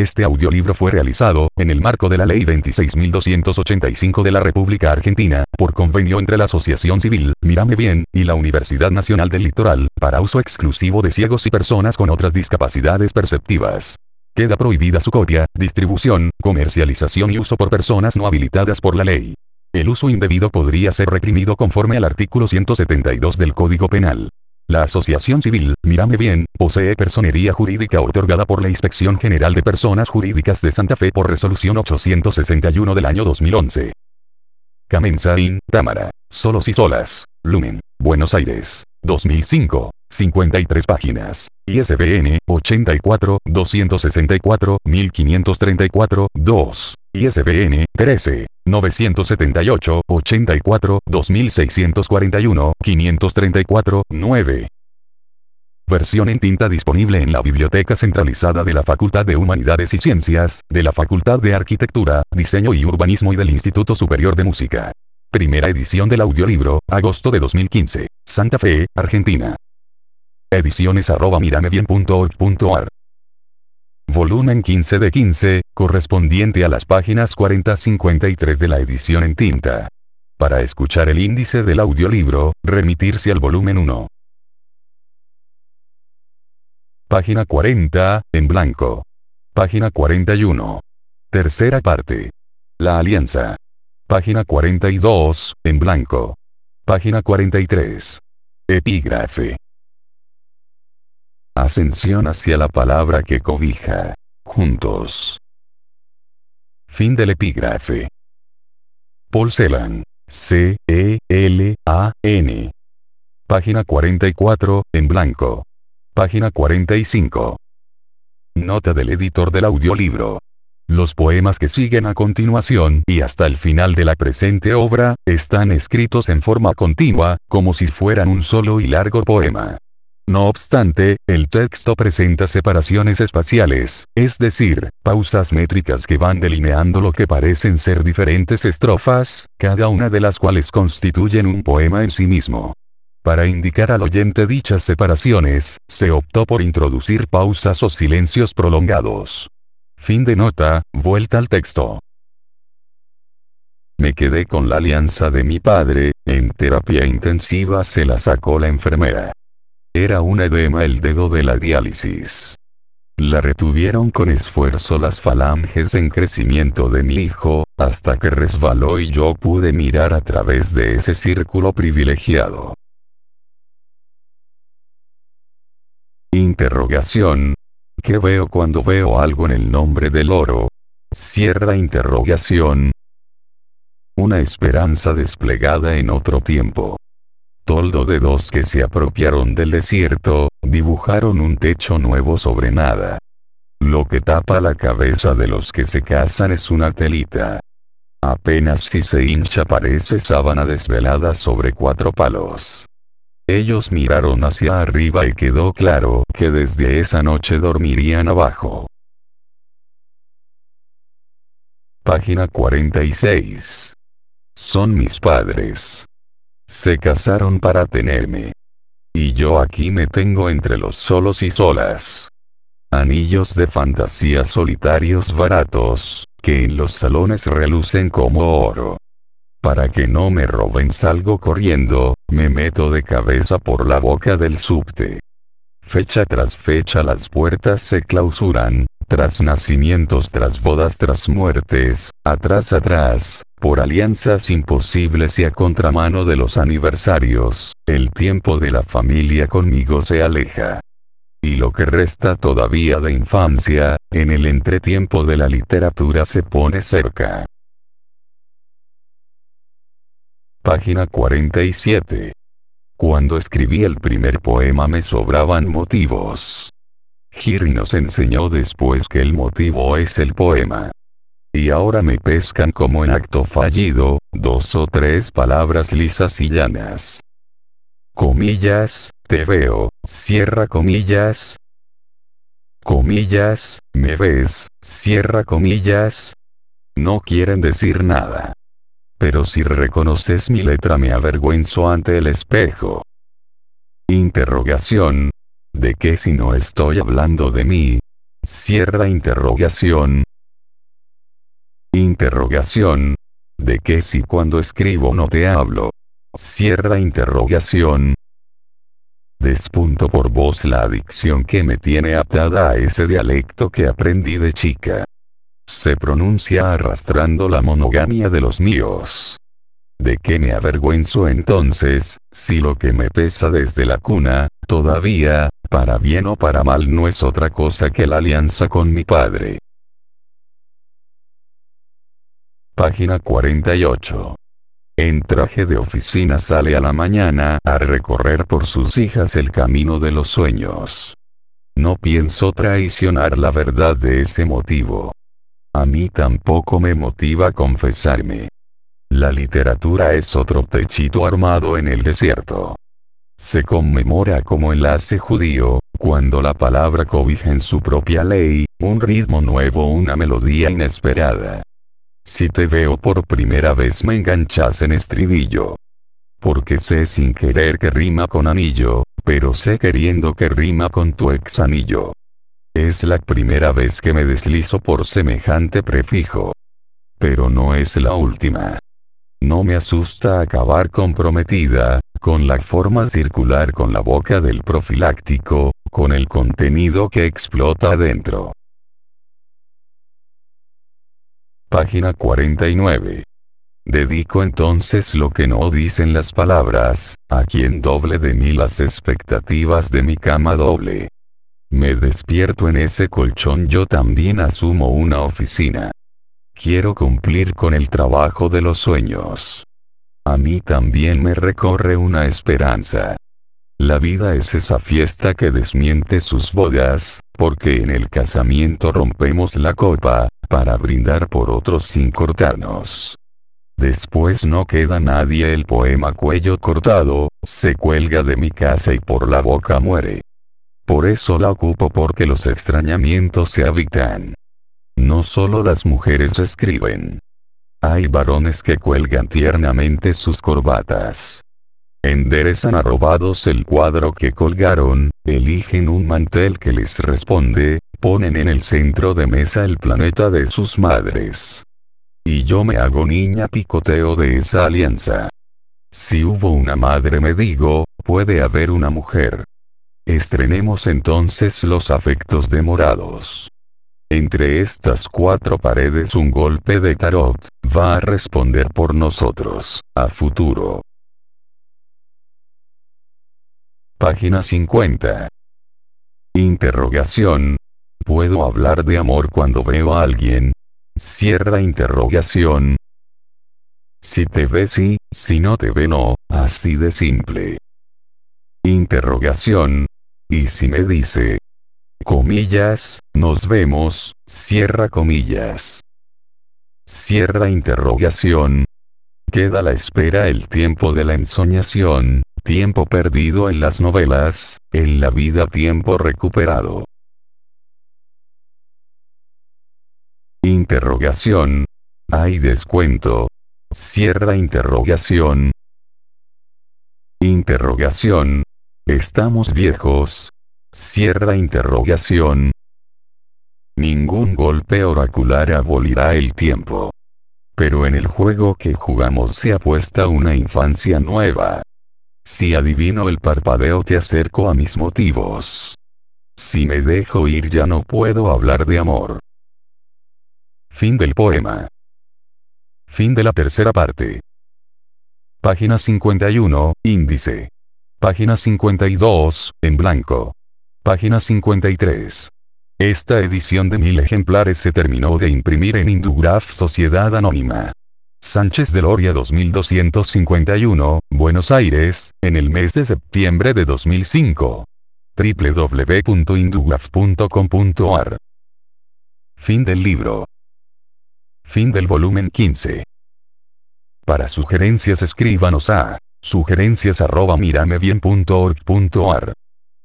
Este audiolibro fue realizado, en el marco de la Ley 26.285 de la República Argentina, por convenio entre la Asociación Civil, Mírame Bien, y la Universidad Nacional del Litoral, para uso exclusivo de ciegos y personas con otras discapacidades perceptivas. Queda prohibida su copia, distribución, comercialización y uso por personas no habilitadas por la ley. El uso indebido podría ser reprimido conforme al artículo 172 del Código Penal. La Asociación Civil, Mírame Bien, posee personería jurídica otorgada por la Inspección General de Personas Jurídicas de Santa Fe por resolución 861 del año 2011. Camenza in, Támara. Solos y solas. Lumen. Buenos Aires. 2005. 53 páginas. ISBN, 84, 264, 1534, 2. ISBN, 13, 978, 84, 2641, 534, 9. Versión en tinta disponible en la Biblioteca Centralizada de la Facultad de Humanidades y Ciencias, de la Facultad de Arquitectura, Diseño y Urbanismo y del Instituto Superior de Música. Primera edición del audiolibro, agosto de 2015. Santa Fe, Argentina. Ediciones@miramebien.org.ar. Volumen 15 de 15, correspondiente a las páginas 40-53 de la edición en tinta. Para escuchar el índice del audiolibro, remitirse al volumen 1. Página 40, en blanco. Página 41. Tercera parte. La Alianza. Página 42, en blanco. Página 43. Epígrafe. Ascensión hacia la palabra que cobija. Juntos. Fin del epígrafe. Paul Celan. C-E-L-A-N. Página 44, en blanco. Página 45. Nota del editor del audiolibro. Los poemas que siguen a continuación y hasta el final de la presente obra, están escritos en forma continua, como si fueran un solo y largo poema. No obstante, el texto presenta separaciones espaciales, es decir, pausas métricas que van delineando lo que parecen ser diferentes estrofas, cada una de las cuales constituyen un poema en sí mismo. Para indicar al oyente dichas separaciones, se optó por introducir pausas o silencios prolongados. Fin de nota, vuelta al texto. Me quedé con la alianza de mi padre, en terapia intensiva se la sacó la enfermera. Era un edema el dedo de la diálisis. La retuvieron con esfuerzo las falanges en crecimiento de mi hijo, hasta que resbaló y yo pude mirar a través de ese círculo privilegiado. Interrogación. ¿Qué veo cuando veo algo en el nombre del oro? Cierra interrogación. Una esperanza desplegada en otro tiempo. Toldo de dos que se apropiaron del desierto, dibujaron un techo nuevo sobre nada. Lo que tapa la cabeza de los que se casan es una telita. Apenas si se hincha parece sábana desvelada sobre 4 palos. Ellos miraron hacia arriba y quedó claro que desde esa noche dormirían abajo. Página 46. Son mis padres. Se casaron para tenerme. Y yo aquí me tengo entre los solos y solas. Anillos de fantasía solitarios baratos, que en los salones relucen como oro. Para que no me roben salgo corriendo, me meto de cabeza por la boca del subte. Fecha tras fecha las puertas se clausuran, tras nacimientos, tras bodas, tras muertes, atrás, por alianzas imposibles y a contramano de los aniversarios, el tiempo de la familia conmigo se aleja. Y lo que resta todavía de infancia, en el entretiempo de la literatura se pone cerca. Página 47. Cuando escribí el primer poema me sobraban motivos. Giri nos enseñó después que el motivo es el poema. Y ahora me pescan como en acto fallido, 2 o 3 palabras lisas y llanas. Comillas, te veo, cierra comillas. Comillas, me ves, cierra comillas. No quieren decir nada. Pero si reconoces mi letra me avergüenzo ante el espejo. Interrogación. ¿De qué si no estoy hablando de mí? Cierra interrogación. Interrogación. ¿De qué si cuando escribo no te hablo? Cierra interrogación. Despunto por vos la adicción que me tiene atada a ese dialecto que aprendí de chica. Se pronuncia arrastrando la monogamia de los míos. ¿De qué me avergüenzo entonces, si lo que me pesa desde la cuna, todavía, para bien o para mal no es otra cosa que la alianza con mi padre? Página 48. En traje de oficina sale a la mañana a recorrer por sus hijas el camino de los sueños. No pienso traicionar la verdad de ese motivo. A mí tampoco me motiva confesarme. La literatura es otro techito armado en el desierto. Se conmemora como enlace judío, cuando la palabra cobija en su propia ley, un ritmo nuevo, una melodía inesperada. Si te veo por primera vez me enganchas en estribillo. Porque sé sin querer que rima con anillo, pero sé queriendo que rima con tu ex anillo. Es la primera vez que me deslizo por semejante prefijo. Pero no es la última. No me asusta acabar comprometida, con la forma circular, con la boca del profiláctico, con el contenido que explota adentro. Página 49. Dedico entonces lo que no dicen las palabras, a quien doble de mí las expectativas de mi cama doble. Me despierto en ese colchón, yo también asumo una oficina. Quiero cumplir con el trabajo de los sueños. A mí también me recorre una esperanza. La vida es esa fiesta que desmiente sus bodas, porque en el casamiento rompemos la copa, para brindar por otros sin cortarnos. Después no queda nadie, el poema cuello cortado, se cuelga de mi casa y por la boca muere. Por eso la ocupo, porque los extrañamientos se habitan. No solo las mujeres escriben. Hay varones que cuelgan tiernamente sus corbatas. Enderezan arrobados el cuadro que colgaron, eligen un mantel que les responde, ponen en el centro de mesa el planeta de sus madres. Y yo me hago niña picoteo de esa alianza. Si hubo una madre, me digo, puede haber una mujer. Estrenemos entonces los afectos demorados. Entre estas cuatro paredes un golpe de tarot va a responder por nosotros, a futuro. Página 50. Interrogación. ¿Puedo hablar de amor cuando veo a alguien? Cierra interrogación. Si te ve sí, si no te ve no, así de simple. Interrogación. ¿Y si me dice? Comillas, nos vemos, cierra comillas. Cierra interrogación. Queda a la espera el tiempo de la ensoñación, tiempo perdido en las novelas, en la vida tiempo recuperado. Interrogación. ¿Hay descuento? Cierra interrogación. Interrogación. ¿Estamos viejos? Cierra interrogación. Ningún golpe oracular abolirá el tiempo. Pero en el juego que jugamos se apuesta una infancia nueva. Si adivino el parpadeo te acerco a mis motivos. Si me dejo ir ya no puedo hablar de amor. Fin del poema. Fin de la tercera parte. Página 51, índice. Página 52, en blanco. Página 53. Esta edición de 1000 ejemplares se terminó de imprimir en Indugraph Sociedad Anónima. Sánchez de Loria 2251, Buenos Aires, en el mes de septiembre de 2005. www.indugraph.com.ar. Fin del libro. Fin del volumen 15. Para sugerencias escríbanos a sugerencias@miramebien.org.ar.